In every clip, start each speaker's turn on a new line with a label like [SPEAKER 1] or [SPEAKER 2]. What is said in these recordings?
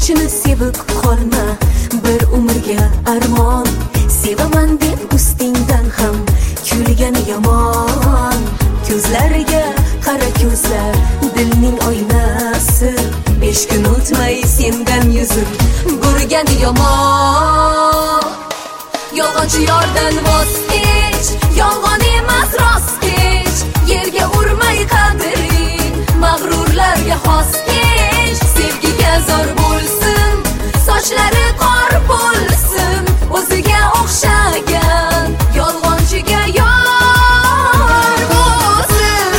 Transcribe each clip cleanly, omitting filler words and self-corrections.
[SPEAKER 1] kishini sevib qolma, bir umrga armon. Sevaman deb ustingdan ham kulgani yomon. Ko'zlariga qara ko'zlar, dilning oynasi. 5 kun o'tmay sendan yuzib burgani yomon. Yolg'onchi yordan voz kech, yolg'on emas rost kech. Yerga urmay qadring, mag'rurlarga xos kech. Sevgiga zor bo'lsin, sochlari qor bo'lsin, o'ziga o'xshagan yolg'onchiga yor bo'lsin.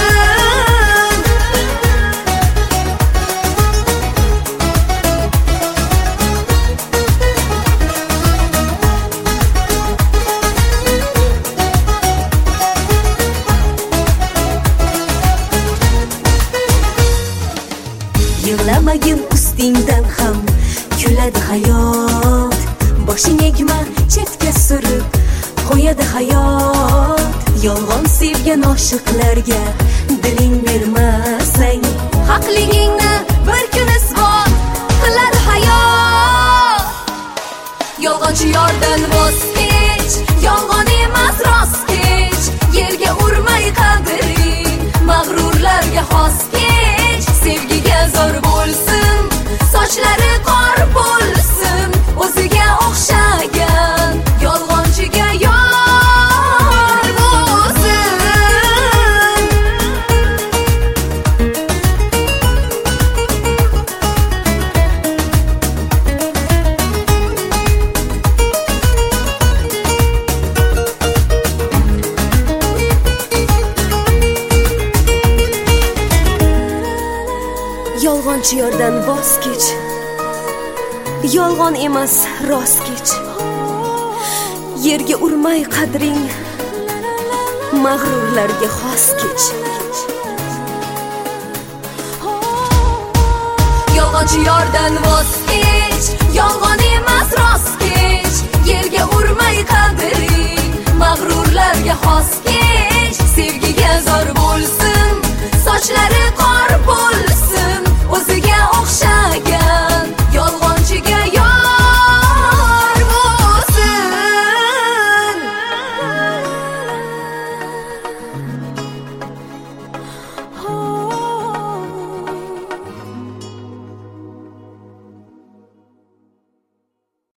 [SPEAKER 1] Yig'lamagin ustingdan ham kuladi hayot. Boshing egma chetga surib qo'yadi hayot. Yolg'on sevgan oshiqlarga diling bermasang, haqligingni bir kun isbot qiladi hayot. Yolg'onchi yordan voz kech, yolg'on emas rost kech. Yerga urmay qadring, mag'rurlarga xos kech. Sevgiga zor bo'lsin, sochlari qor bo'lsin, o'ziga o'xshagan yolg'onchiga yor bo'lsin. Yolg'onchi yordan voz kech, yolg'on emas rost kech. Yerga urmay qadring, mag'rurlarga xos kech. Yolg'onchi yordan voz kech, yolg'on emas rost kech. Yerga urmay qadring, mag'rurlarga xos